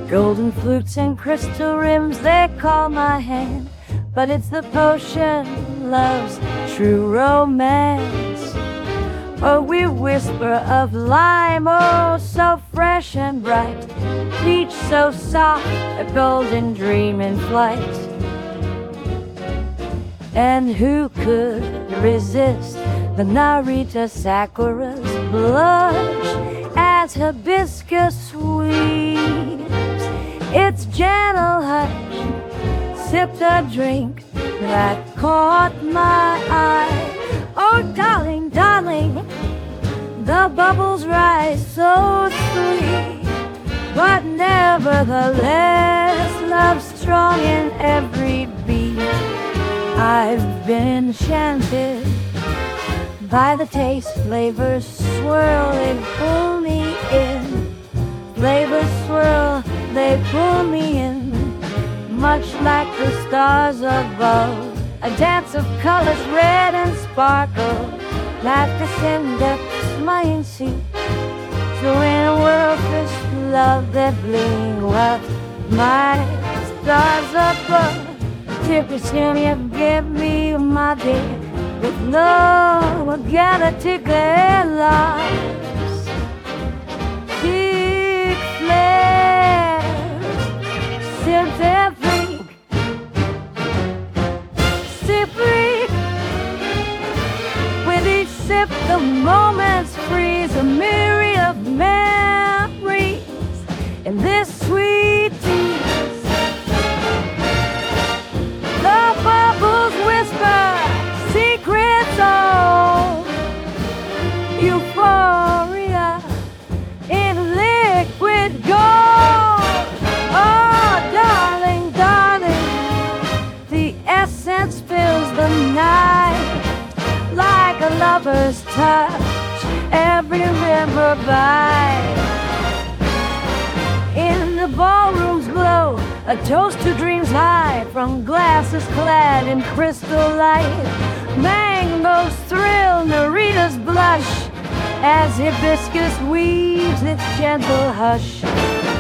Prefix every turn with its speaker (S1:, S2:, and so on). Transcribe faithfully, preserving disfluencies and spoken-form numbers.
S1: Golden flutes and crystal rims, they call my hand, but it's the potion, love's true romance. Oh, we whisper of lime, oh, so fresh and bright, peach so soft, a golden dream in flight. And who could resist the Narita Sakura's blush as hibiscus sweeps its gentle hush? Sipped a drink that caught my eye. Oh, darling, darling, the bubbles rise so sweet, but nevertheless, love's strong in every beat. I've been enchanted by the taste, flavors swirl, they pull me in. Flavors swirl, they pull me in, much like the stars above. A dance of colors, red and sparkle, like in depths mine see. So in a world filled with love that bling, what my stars above. Tip is you give me my dear, with no, I gotta take their lives. Big flares, sip their freak, sip freak. With each sip, the moments freeze, a myriad of memories in this sweet tea. The bubbles whisper secrets of euphoria in liquid gold. Oh, darling, darling, the essence fills the night like a lover's touch, every river by. In the ballroom's glow, a toast to dreams high, from glasses clad in crystal light. Mangoes thrill, Naritas blush, as hibiscus weaves its gentle hush.